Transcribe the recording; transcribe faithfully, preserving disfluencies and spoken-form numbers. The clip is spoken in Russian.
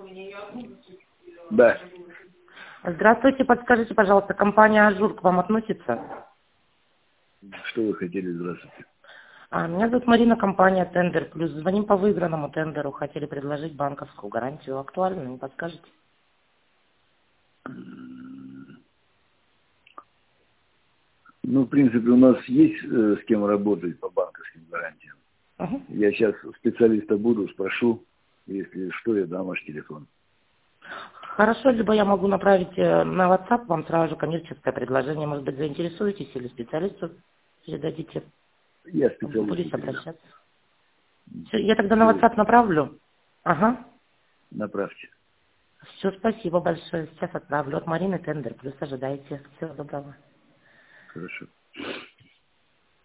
Да. Здравствуйте, подскажите, пожалуйста, компания «Ажур» к вам относится? Что вы хотели? Здравствуйте. А, меня зовут Марина, компания «Тендер Плюс». Звоним по выигранному тендеру. Хотели предложить банковскую гарантию. Актуально, не подскажете? Ну, в принципе, у нас есть э, с кем работать по банковским гарантиям. Угу. Я сейчас специалиста буду, спрошу. Если что, я дам ваш телефон. Хорошо, либо я могу направить э, на WhatsApp вам сразу же коммерческое предложение. Может быть, заинтересуетесь или специалисту передадите. Я специалисту Будете передам. обращаться. Всё, я тогда на Все, WhatsApp направлю. Ага. направьте. Все, спасибо большое. Сейчас отправлю. От Марины Тендер Плюс ожидайте. Всего доброго. Хорошо.